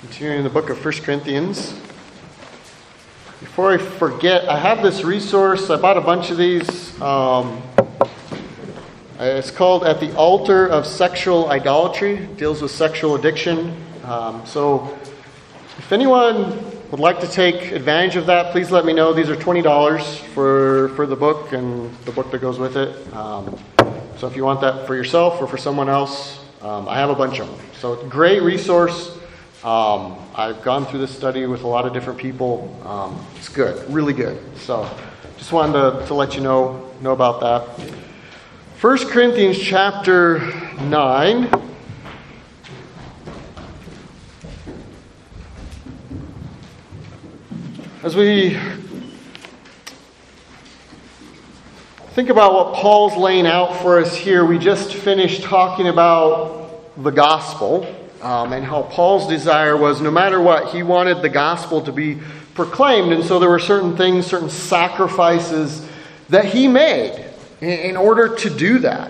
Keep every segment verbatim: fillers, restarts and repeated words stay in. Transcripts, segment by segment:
Continuing in the book of First Corinthians. Before I forget, I have this resource. I bought a bunch of these. Um, it's called At the Altar of Sexual Idolatry. It deals with sexual addiction. Um, so if anyone would like to take advantage of that, please let me know. These are twenty dollars for, for the book and the book that goes with it. Um, so if you want that for yourself or for someone else, um, I have a bunch of them. So great resource. Um, I've gone through this study with a lot of different people. Um, it's good, really good. So just wanted to, to let you know, know about that. First Corinthians chapter nine. As we think about what Paul's laying out for us here, we just finished talking about the gospel. Um, and how Paul's desire was, no matter what, he wanted the gospel to be proclaimed. And so there were certain things, certain sacrifices that he made in, in order to do that.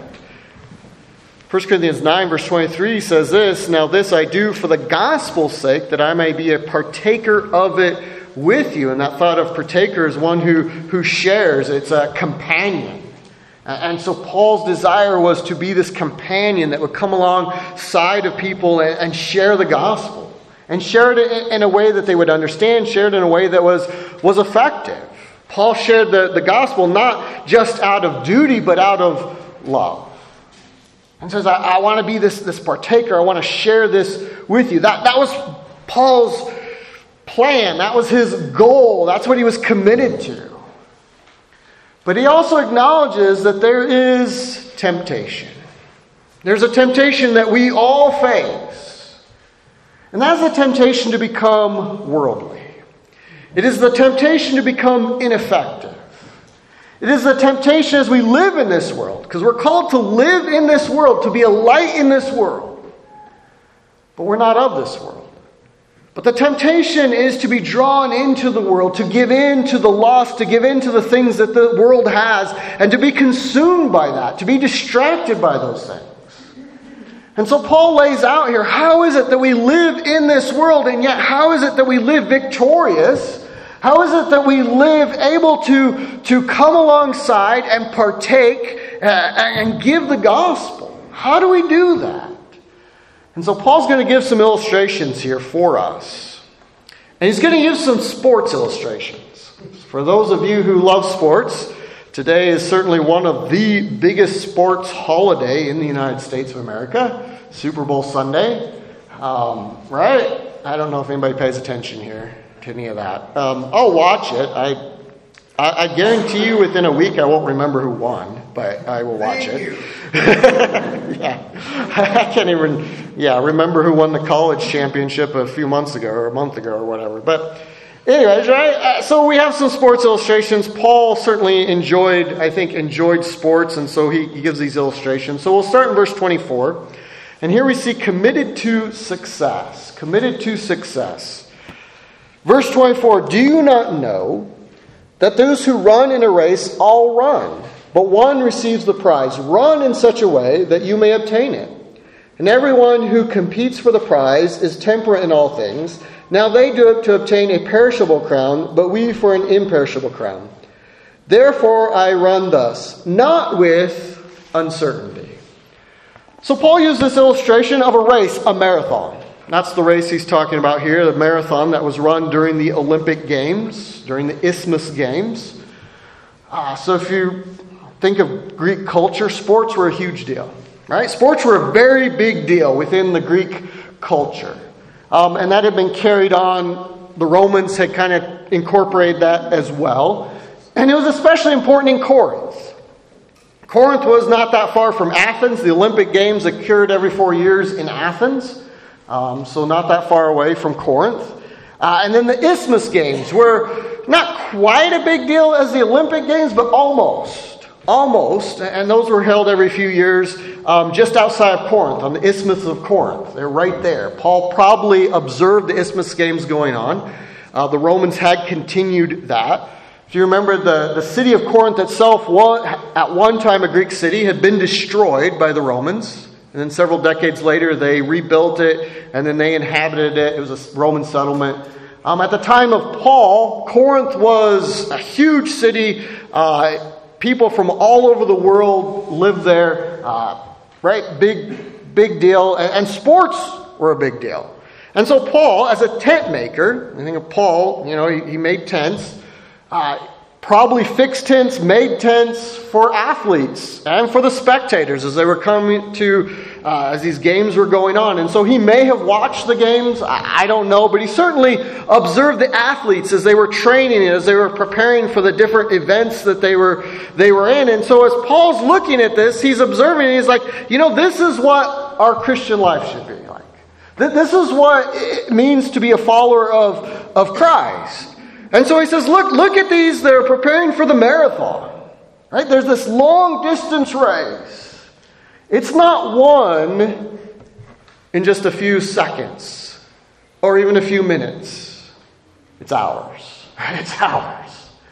First Corinthians nine verse twenty-three says this, "Now this I do for the gospel's sake, that I may be a partaker of it with you." And that thought of partaker is one who, who shares. It's a companion. And so Paul's desire was to be this companion that would come alongside of people and, and share the gospel. And share it in, in a way that they would understand, share it in a way that was, was effective. Paul shared the, the gospel not just out of duty, but out of love. And says, I, I want to be this, this partaker. I want to share this with you. That, that was Paul's plan. That was his goal. That's what he was committed to. But he also acknowledges that there is temptation. There's a temptation that we all face. And that's the temptation to become worldly. It is the temptation to become ineffective. It is the temptation as we live in this world, because we're called to live in this world, to be a light in this world. But we're not of this world. But the temptation is to be drawn into the world, to give in to the lust, to give in to the things that the world has, and to be consumed by that, to be distracted by those things. And so Paul lays out here, how is it that we live in this world, and yet how is it that we live victorious? How is it that we live able to, to come alongside and partake uh, and give the gospel? How do we do that? And so Paul's going to give some illustrations here for us. And he's going to give some sports illustrations. For those of you who love sports, today is certainly one of the biggest sports holiday in the United States of America. Super Bowl Sunday. Um, right? I don't know if anybody pays attention here to any of that. Um, I'll watch it. I, I I guarantee you within a week I won't remember who won, but I will watch Thank it. you. Yeah, I can't even, yeah, remember who won the college championship a few months ago or a month ago or whatever. But anyways, right? So we have some sports illustrations. Paul certainly enjoyed, I think, enjoyed sports, and so he, he gives these illustrations. So we'll start in verse twenty-four. And here we see committed to success. Committed to success. Verse twenty-four, "Do you not know that those who run in a race all run, but one receives the prize? Run in such a way that you may obtain it. And everyone who competes for the prize is temperate in all things. Now they do it to obtain a perishable crown, but we for an imperishable crown. Therefore I run thus, not with uncertainty." So Paul used this illustration of a race, a marathon. That's the race he's talking about here, the marathon that was run during the Olympic Games, during the Isthmus Games. Uh, so if you think of Greek culture, sports were a huge deal, right? Sports were a very big deal within the Greek culture. Um, and that had been carried on. The Romans had kind of incorporated that as well. And it was especially important in Corinth. Corinth was not that far from Athens. The Olympic Games occurred every four years in Athens. Um, so not that far away from Corinth. Uh, and then the Isthmus Games were not quite a big deal as the Olympic Games, but almost. Almost. And those were held every few years um, just outside of Corinth, on the Isthmus of Corinth. They're right there. Paul probably observed the Isthmus Games going on. Uh, the Romans had continued that. If you remember, the, the city of Corinth itself, was, at one time a Greek city, had been destroyed by the Romans. And then several decades later, they rebuilt it, and then they inhabited it. It was a Roman settlement. Um, at the time of Paul, Corinth was a huge city. Uh, people from all over the world lived there. Uh, right? Big, big deal. And, and sports were a big deal. And so Paul, as a tent maker, I think of Paul, you know, he, he made tents. Uh, probably fixed tents, made tents for athletes and for the spectators as they were coming to, uh, as these games were going on. And so he may have watched the games, I, I don't know, but he certainly observed the athletes as they were training, as they were preparing for the different events that they were they were in. And so as Paul's looking at this, he's observing, and he's like, you know, this is what our Christian life should be like. This is what it means to be a follower of, of Christ. And so he says, look, look at these. They're preparing for the marathon. Right? There's this long distance race. It's not won in just a few seconds or even a few minutes. It's hours. Right? It's hours.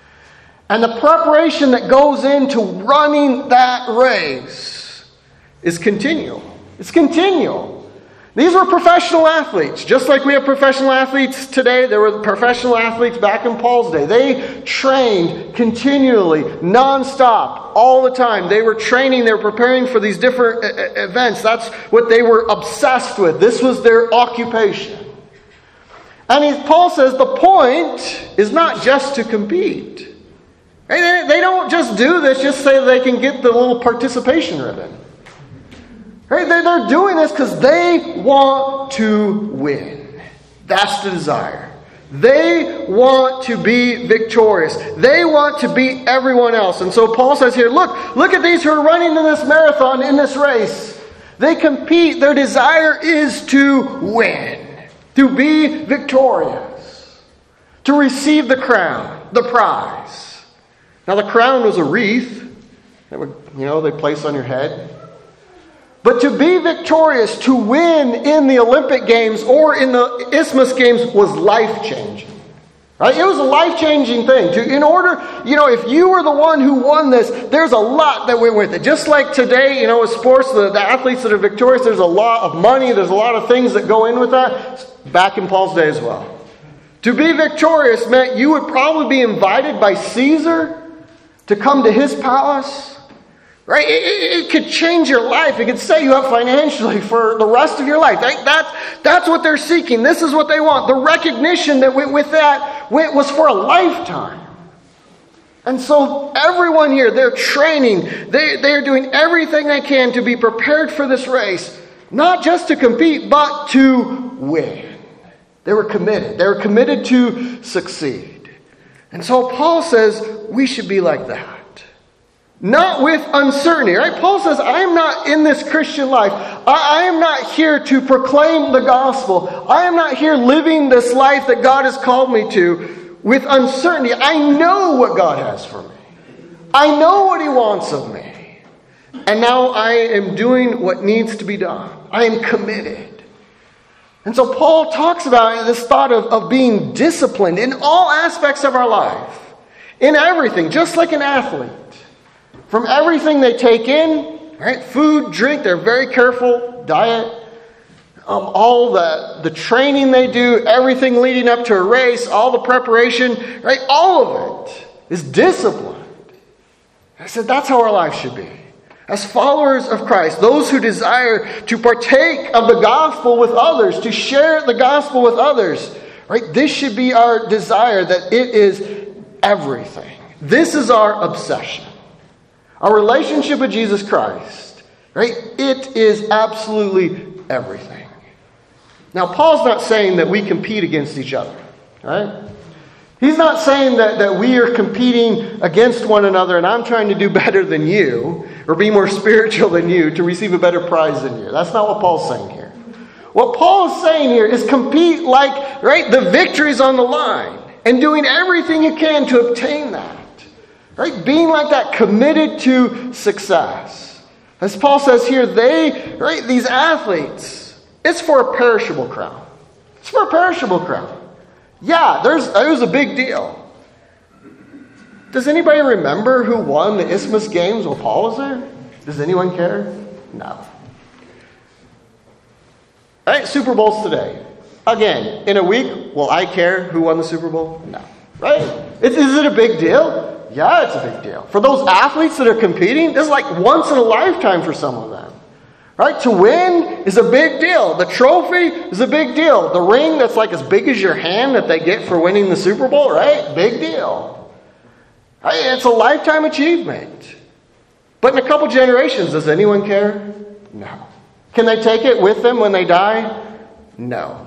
And the preparation that goes into running that race is continual. It's continual. These were professional athletes. Just like we have professional athletes today, there were professional athletes back in Paul's day. They trained continually, nonstop, all the time. They were training, they were preparing for these different events. That's what they were obsessed with. This was their occupation. And he, Paul says the point is not just to compete. They, they don't just do this just so they can get the little participation ribbon. Right? They're doing this because they want to win. That's the desire. They want to be victorious. They want to beat everyone else. And so Paul says here, look, look at these who are running in this marathon, in this race. They compete. Their desire is to win, to be victorious, to receive the crown, the prize. Now the crown was a wreath that would, you know, they place on your head. But to be victorious, to win in the Olympic Games or in the Isthmus Games was life-changing. Right? It was a life-changing thing. To, in order, you know, if you were the one who won this, there's a lot that went with it. Just like today, you know, with sports, the, the athletes that are victorious, there's a lot of money, there's a lot of things that go in with that. Back in Paul's day as well. To be victorious meant you would probably be invited by Caesar to come to his palace. Right? It, it, it could change your life. It could set you up financially for the rest of your life. Right? That, that's what they're seeking. This is what they want. The recognition that went with that went, was for a lifetime. And so everyone here, they're training. They, they're doing everything they can to be prepared for this race. Not just to compete, but to win. They were committed. They were committed to succeed. And so Paul says we should be like that. Not with uncertainty, right? Paul says, I am not in this Christian life. I, I am not here to proclaim the gospel. I am not here living this life that God has called me to with uncertainty. I know what God has for me. I know what He wants of me. And now I am doing what needs to be done. I am committed. And so Paul talks about this thought of, of being disciplined in all aspects of our life. In everything, just like an athlete. From everything they take in, right? Food, drink, they're very careful, diet, um, all the, the training they do, everything leading up to a race, all the preparation, right? All of it is disciplined. I said that's how our life should be. As followers of Christ, those who desire to partake of the gospel with others, to share the gospel with others, right? This should be our desire, that it is everything. This is our obsession. Our relationship with Jesus Christ, right? It is absolutely everything. Now, Paul's not saying that we compete against each other, right? He's not saying that, that we are competing against one another and I'm trying to do better than you or be more spiritual than you to receive a better prize than you. That's not what Paul's saying here. What Paul is saying here is compete like, right, the victory's on the line and doing everything you can to obtain that. Right? Being like that, committed to success. As Paul says here, they, right, these athletes, it's for a perishable crown. It's for a perishable crown. Yeah, there's it was a big deal. Does anybody remember who won the Isthmus Games while Paul was there? Does anyone care? No. Right? Super Bowl's today. Again, in a week, will I care who won the Super Bowl? No. Right? Is, is it a big deal? Yeah, it's a big deal. For those athletes that are competing, this is like once in a lifetime for some of them. Right? To win is a big deal. The trophy is a big deal. The ring that's like as big as your hand that they get for winning the Super Bowl, right? Big deal. Right? It's a lifetime achievement. But in a couple generations, does anyone care? No. Can they take it with them when they die? No.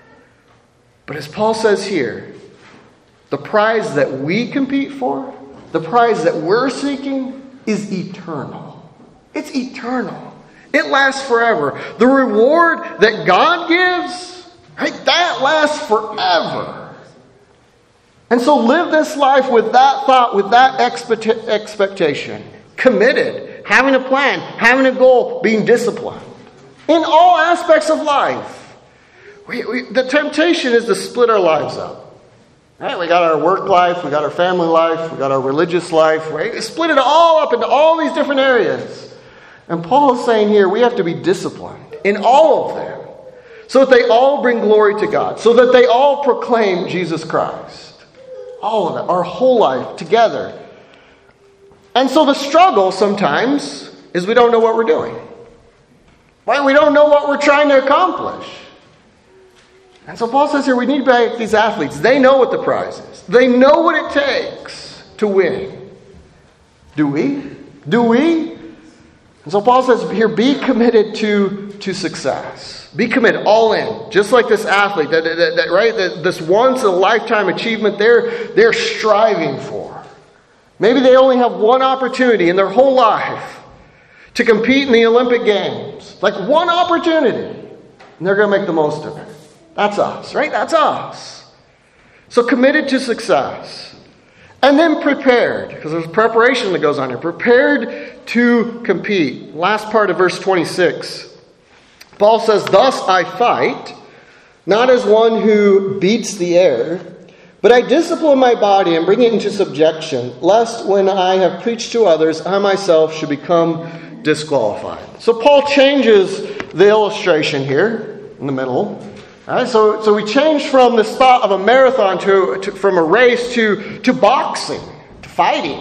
But as Paul says here, the prize that we compete for, the prize that we're seeking, is eternal. It's eternal. It lasts forever. The reward that God gives, right, that lasts forever. And so live this life with that thought, with that expect- expectation. Committed, having a plan, having a goal, being disciplined. In all aspects of life. We, we, the temptation is to split our lives up. Right? We got our work life, we got our family life, we got our religious life. Right? We split it all up into all these different areas. And Paul is saying here, we have to be disciplined in all of them. So that they all bring glory to God. So that they all proclaim Jesus Christ. All of it, our whole life together. And so the struggle sometimes is we don't know what we're doing. Right? We don't know what we're trying to accomplish. And so Paul says here, we need to be like these athletes. They know what the prize is. They know what it takes to win. Do we? Do we? And so Paul says here, be committed to, to success. Be committed, all in. Just like this athlete, that, that, that right? That this once-in-a-lifetime achievement they're, they're striving for. Maybe they only have one opportunity in their whole life to compete in the Olympic Games. Like one opportunity. And they're going to make the most of it. That's us, right? That's us. So committed to success. And then prepared. Because there's preparation that goes on here. Prepared to compete. Last part of verse twenty-six. Paul says, thus I fight, not as one who beats the air, but I discipline my body and bring it into subjection, lest when I have preached to others, I myself should become disqualified. So Paul changes the illustration here in the middle. All right, so, so we changed from this thought of a marathon to, to from a race to, to boxing, to fighting.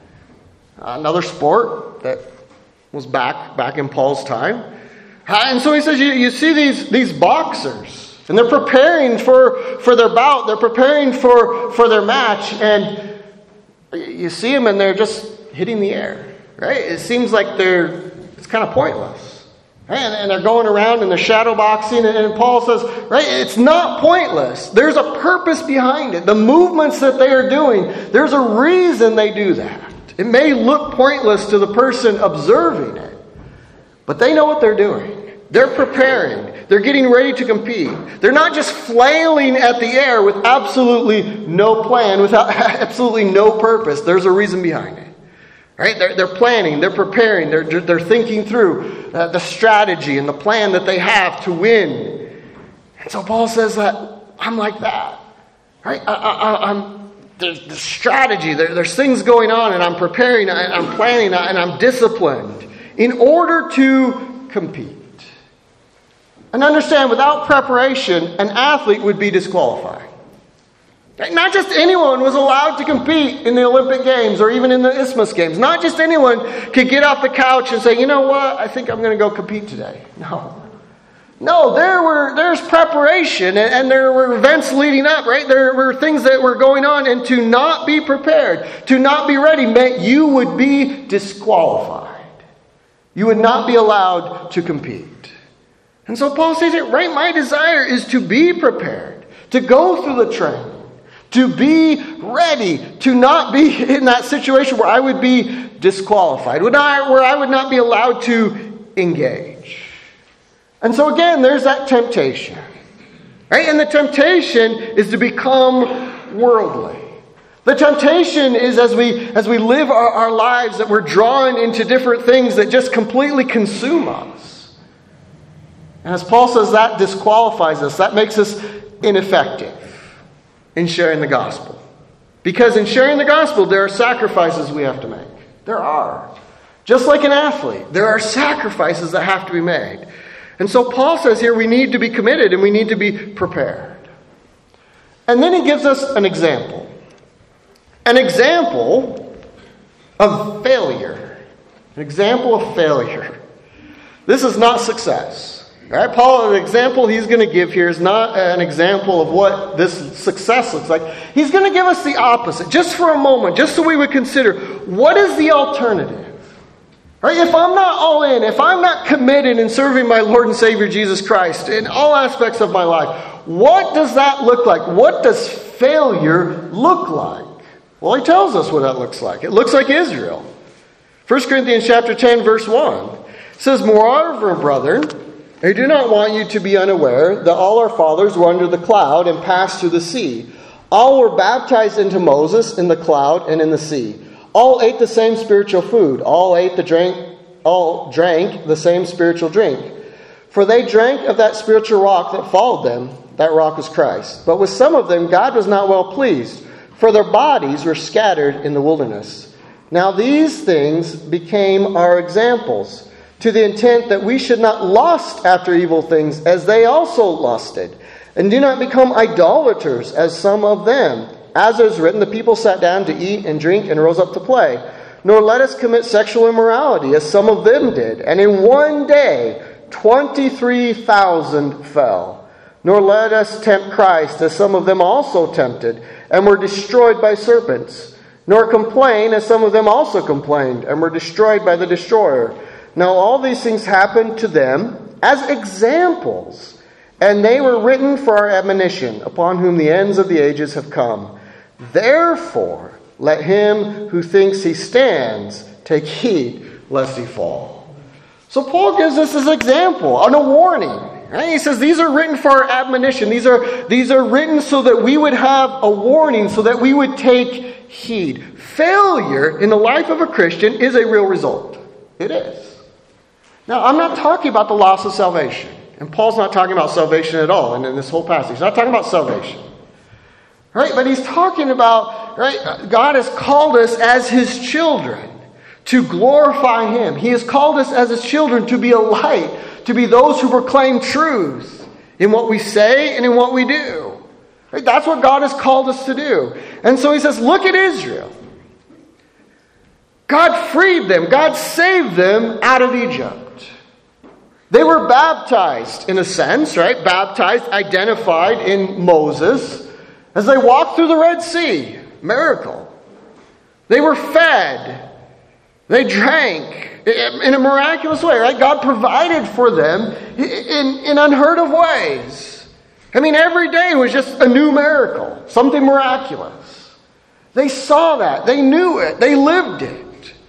Another sport that was back back in Paul's time. And so he says, you, you see these, these boxers, and they're preparing for, for their bout, they're preparing for, for their match, and you see them and they're just hitting the air, right? It seems like they're, it's kind of pointless. Right? And, and they're going around and they're shadow boxing, and, and Paul says, right, it's not pointless. There's a purpose behind it. The movements that they are doing, there's a reason they do that. It may look pointless to the person observing it, but they know what they're doing. They're preparing. They're getting ready to compete. They're not just flailing at the air with absolutely no plan, without absolutely no purpose. There's a reason behind it. Right? They're, they're planning. They're preparing. They're, they're thinking through uh, the strategy and the plan that they have to win. And so Paul says that I'm like that. Right? I, I, I'm there's the strategy. There, there's things going on, and I'm preparing, and I'm planning, and I'm disciplined in order to compete. And understand, without preparation, an athlete would be disqualified. Not just anyone was allowed to compete in the Olympic Games or even in the Isthmus Games. Not just anyone could get off the couch and say, you know what, I think I'm going to go compete today. No. No, there were there's preparation, and, and there were events leading up, right? There were things that were going on, and to not be prepared, to not be ready, meant you would be disqualified. You would not be allowed to compete. And so Paul says it, right? My desire is to be prepared, to go through the training, to be ready, to not be in that situation where I would be disqualified, where I would not be allowed to engage. And so again, there's that temptation. Right? And the temptation is to become worldly. The temptation is as we as we live our, our lives that we're drawn into different things that just completely consume us. And as Paul says, that disqualifies us. That makes us ineffective in sharing the gospel. Because in sharing the gospel, there are sacrifices we have to make. There are. Just like an athlete, there are sacrifices that have to be made. And so Paul says here we need to be committed and we need to be prepared. And then he gives us an example. An example of failure. An example of failure. This is not success. All right, Paul, the example he's going to give here is not an example of what this success looks like. He's going to give us the opposite, just for a moment, just so we would consider, what is the alternative? All right, if I'm not all in, if I'm not committed in serving my Lord and Savior Jesus Christ in all aspects of my life, what does that look like? What does failure look like? Well, he tells us what that looks like. It looks like Israel. First Corinthians chapter ten, verse one. It says, "Moreover, brethren, I do not want you to be unaware that all our fathers were under the cloud and passed through the sea. All were baptized into Moses in the cloud and in the sea. All ate the same spiritual food. All ate the drink. All drank the same spiritual drink. For they drank of that spiritual rock that followed them. That rock was Christ. But with some of them God was not well pleased, for their bodies were scattered in the wilderness. Now these things became our examples, to the intent that we should not lust after evil things, as they also lusted. And do not become idolaters, as some of them. As it is written, the people sat down to eat and drink and rose up to play. Nor let us commit sexual immorality, as some of them did. And in one day, twenty-three thousand fell. Nor let us tempt Christ, as some of them also tempted, and were destroyed by serpents. Nor complain, as some of them also complained, and were destroyed by the destroyer. Now all these things happened to them as examples, and they were written for our admonition, upon whom the ends of the ages have come. Therefore, let him who thinks he stands take heed lest he fall." So Paul gives us this example, and a warning. Right? He says these are written for our admonition. These are, these are written so that we would have a warning, so that we would take heed. Failure in the life of a Christian is a real result. It is. Now, I'm not talking about the loss of salvation. And Paul's not talking about salvation at all in this whole passage. He's not talking about salvation. Right? But he's talking about, right, God has called us as his children to glorify him. He has called us as his children to be a light, to be those who proclaim truth in what we say and in what we do. Right? That's what God has called us to do. And so he says, look at Israel. God freed them. God saved them out of Egypt. They were baptized, in a sense, right? Baptized, identified in Moses as they walked through the Red Sea. Miracle. They were fed. They drank in a miraculous way, right? God provided for them in, in unheard of ways. I mean, every day was just a new miracle, something miraculous. They saw that. They knew it. They lived it.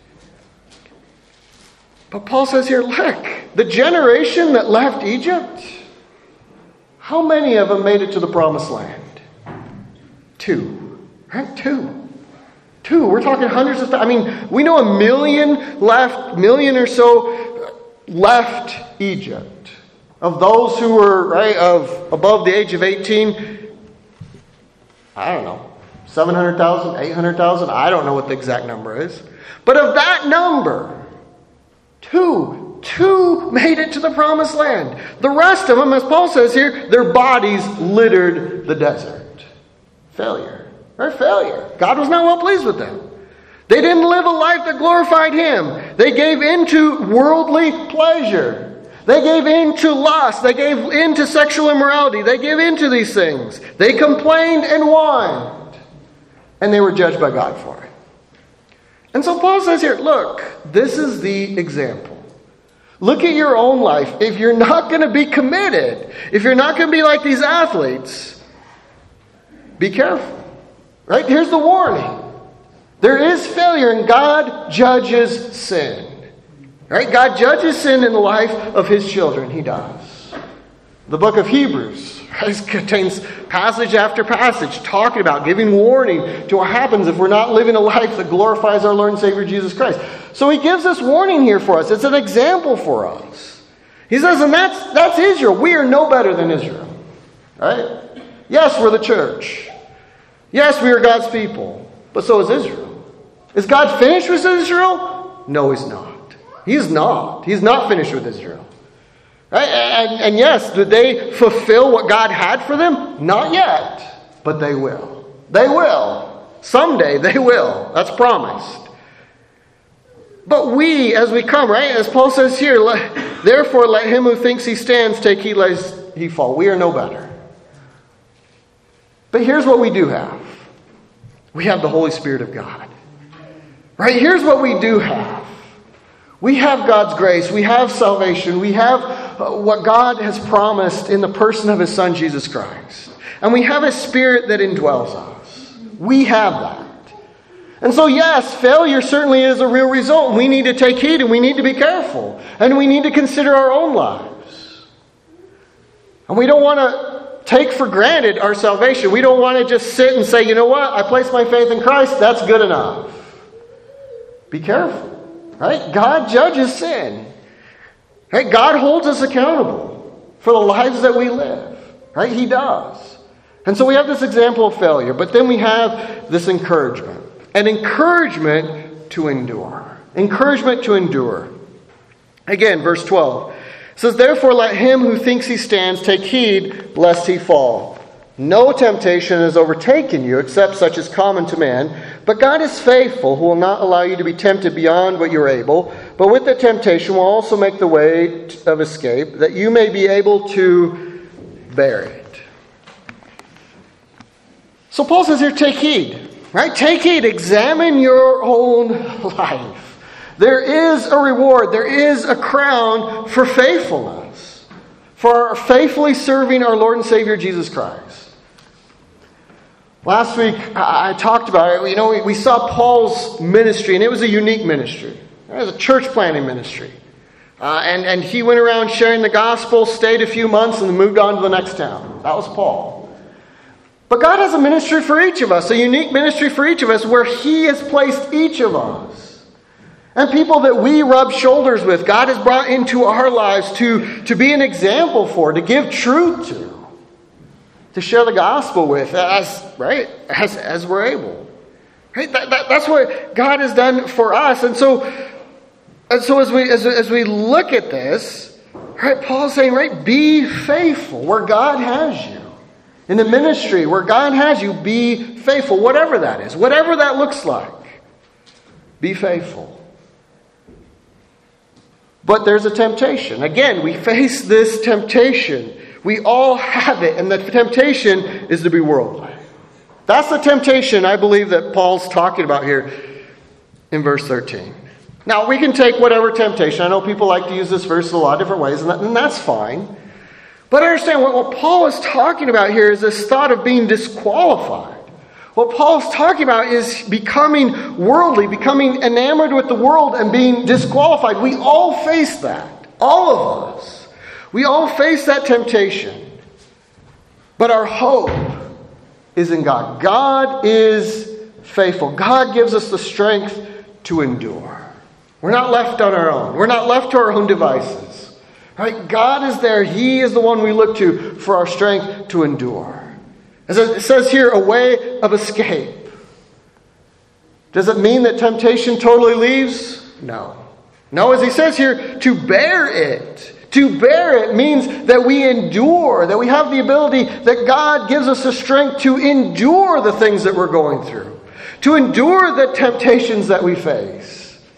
But Paul says here, look, the generation that left Egypt, how many of them made it to the promised land? Two. Right? Two. Two. We're talking hundreds of thousands. I mean, we know a million left, million or so left Egypt. Of those who were, right, of above the age of eighteen, I don't know, seven hundred thousand, eight hundred thousand, I don't know what the exact number is. But of that number, Two. Two made it to the promised land. The rest of them, as Paul says here, their bodies littered the desert. Failure. Right? Failure. God was not well pleased with them. They didn't live a life that glorified him. They gave into worldly pleasure. They gave into lust. They gave into sexual immorality. They gave into these things. They complained and whined. And they were judged by God for it. And so Paul says here, look, this is the example. Look at your own life. If you're not going to be committed, if you're not going to be like these athletes, be careful. Right? Here's the warning. There is failure and God judges sin. Right? God judges sin in the life of his children. He does. The book of Hebrews contains passage after passage talking about, giving warning to what happens if we're not living a life that glorifies our Lord and Savior Jesus Christ. So he gives us warning here for us. It's an example for us. He says, and that's that's Israel. We are no better than Israel. Right? Yes, we're the church. Yes, we are God's people. But so is Israel. Is God finished with Israel? No, he's not. He's not. He's not finished with Israel. Right? And, and yes, did they fulfill what God had for them? Not yet, but they will. They will. Someday they will. That's promised. But we, as we come, right, as Paul says here, let, therefore let him who thinks he stands take heed lest he fall. We are no better. But here's what we do have. We have the Holy Spirit of God. Right? Here's what we do have. We have God's grace. We have salvation. We have what God has promised in the person of His Son, Jesus Christ. And we have a Spirit that indwells us. We have that. And so, yes, failure certainly is a real result. We need to take heed and we need to be careful. And we need to consider our own lives. And we don't want to take for granted our salvation. We don't want to just sit and say, you know what, I place my faith in Christ, that's good enough. Be careful. Right? God judges sin. Right? God holds us accountable for the lives that we live. Right? He does. And so we have this example of failure, but then we have this encouragement. An encouragement to endure. Encouragement to endure. Again, verse twelve. It says, therefore let him who thinks he stands take heed lest he fall. No temptation has overtaken you except such as common to man. But God is faithful, who will not allow you to be tempted beyond what you're able. But with the temptation will also make the way of escape, that you may be able to bear it. So Paul says here, take heed. Right? Take heed. Examine your own life. There is a reward. There is a crown for faithfulness. For faithfully serving our Lord and Savior Jesus Christ. Last week I talked about it. You know, we saw Paul's ministry, and it was a unique ministry. It was a church planting ministry. Uh, and, and he went around sharing the gospel, stayed a few months, and then moved on to the next town. That was Paul. But God has a ministry for each of us, a unique ministry for each of us, where He has placed each of us. And people that we rub shoulders with, God has brought into our lives to, to be an example for, to give truth to, to share the gospel with, as right as, as we're able. Right? That, that, that's what God has done for us. And so, and so as we as, as we look at this, right, Paul's saying, right, be faithful where God has you. In the ministry where God has you, be faithful, whatever that is, whatever that looks like. Be faithful. But there's a temptation. Again, we face this temptation. We all have it, and the temptation is to be worldly. That's the temptation I believe that Paul's talking about here in verse thirteen. Now, we can take whatever temptation. I know people like to use this verse in a lot of different ways, and, that, and that's fine. But understand what, what Paul is talking about here is this thought of being disqualified. What Paul's talking about is becoming worldly, becoming enamored with the world and being disqualified. We all face that. All of us. We all face that temptation. But our hope is in God. God is faithful. God gives us the strength to endure. We're not left on our own. We're not left to our own devices. Right? God is there. He is the one we look to for our strength to endure. As it says here, a way of escape. Does it mean that temptation totally leaves? No. No, as he says here, to bear it. To bear it means that we endure, that we have the ability, that God gives us the strength to endure the things that we're going through. To endure the temptations that we face.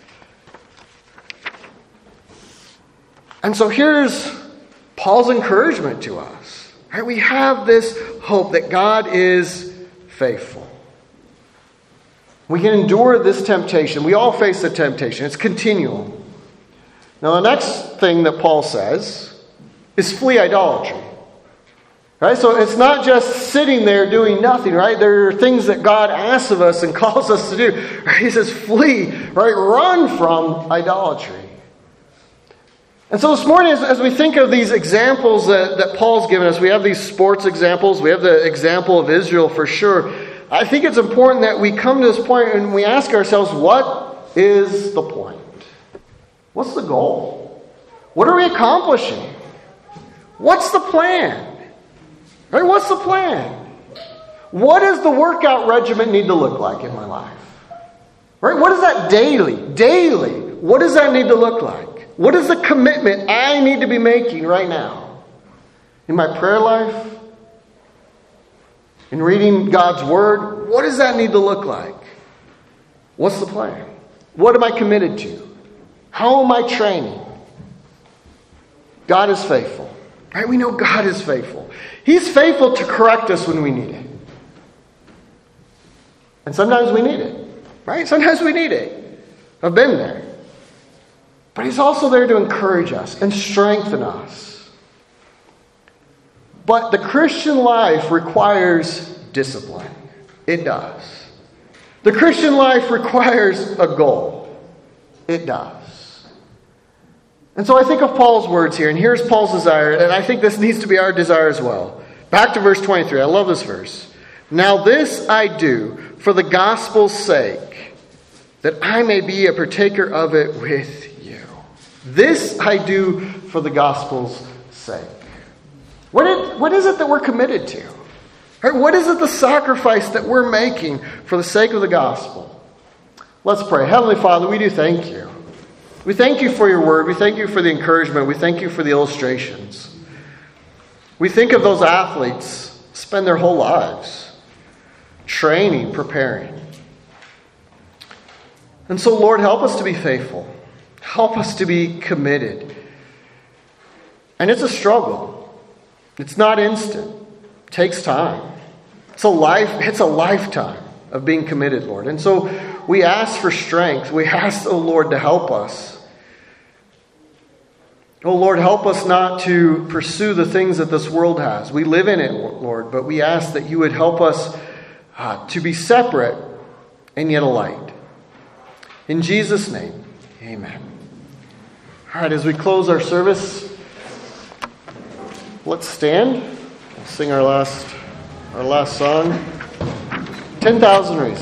And so here's Paul's encouragement to us. Right? We have this hope that God is faithful. We can endure this temptation. We all face the temptation. It's continual. Now the next thing that Paul says is flee idolatry. Right? So it's not just sitting there doing nothing, right? There are things that God asks of us and calls us to do. Right? He says flee, right? Run from idolatry. And so this morning, as, as we think of these examples that, that Paul's given us, we have these sports examples, we have the example of Israel for sure. I think it's important that we come to this point and we ask ourselves, what is the point? What's the goal? What are we accomplishing? What's the plan? Right? What's the plan? What does the workout regimen need to look like in my life? Right? What is that daily? Daily. What does that need to look like? What is the commitment I need to be making right now? In my prayer life? In reading God's Word? What does that need to look like? What's the plan? What am I committed to? How am I training? God is faithful. Right? We know God is faithful. He's faithful to correct us when we need it. And sometimes we need it. Right? Sometimes we need it. I've been there. But He's also there to encourage us and strengthen us. But the Christian life requires discipline. It does. The Christian life requires a goal. It does. And so I think of Paul's words here, and here's Paul's desire, and I think this needs to be our desire as well. Back to verse twenty-three. I love this verse. Now this I do for the gospel's sake, that I may be a partaker of it with you. This I do for the gospel's sake. What is, what is it that we're committed to? Right? What is it the sacrifice that we're making for the sake of the gospel? Let's pray. Heavenly Father, we do thank you. We thank you for your word. We thank you for the encouragement. We thank you for the illustrations. We think of those athletes spend their whole lives training, preparing. And so, Lord, help us to be faithful. Help us to be committed. And it's a struggle. It's not instant. It takes time. It's a life, it's a lifetime of being committed, Lord. And so we ask for strength. We ask, oh Lord, to help us. Oh Lord, help us not to pursue the things that this world has. We live in it, Lord, but we ask that you would help us uh, to be separate and yet a light. In Jesus' name, amen. All right, as we close our service, let's stand. We'll sing our last, our last song, ten thousand Reasons.